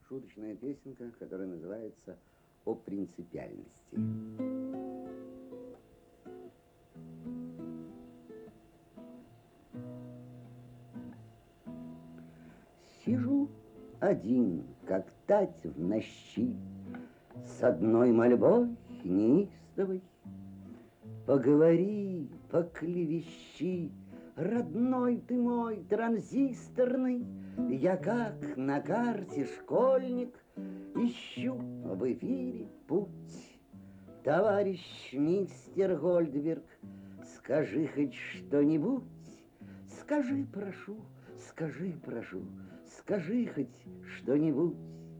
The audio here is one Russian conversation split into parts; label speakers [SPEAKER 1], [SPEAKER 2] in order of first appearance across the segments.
[SPEAKER 1] шуточная песенка, которая называется «О принципиальности». Сижу один, как тать в нощи, с одной мольбой неистовой. Поговори, поклевещи, родной ты мой транзисторный. Я как на карте школьник ищу в эфире путь. Товарищ мистер Гольдберг, скажи хоть что-нибудь. Скажи, прошу, скажи, прошу, скажи хоть что-нибудь.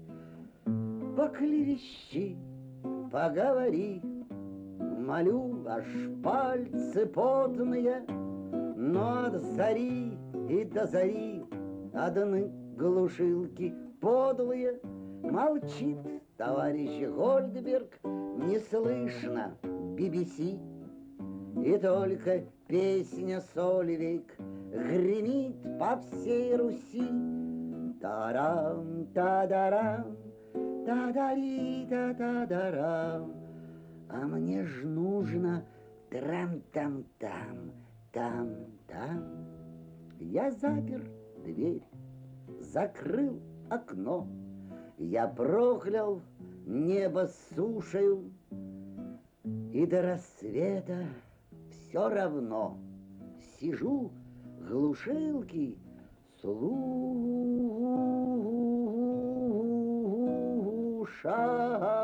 [SPEAKER 1] Поклевещи, поговори, молю, аж пальцы потные, но от зари и до зари одни глушилки подлые. Молчит товарищ Гольдберг, не слышно BBC, и только песня Сольвейк гремит по всей Руси. Тарам, тадарам, тадари, та-та-дарам. А мне ж нужно трам-там-там, там-там. Я запер дверь, закрыл окно, я проклял небо сушею, и до рассвета все равно сижу, глушилки слушаю.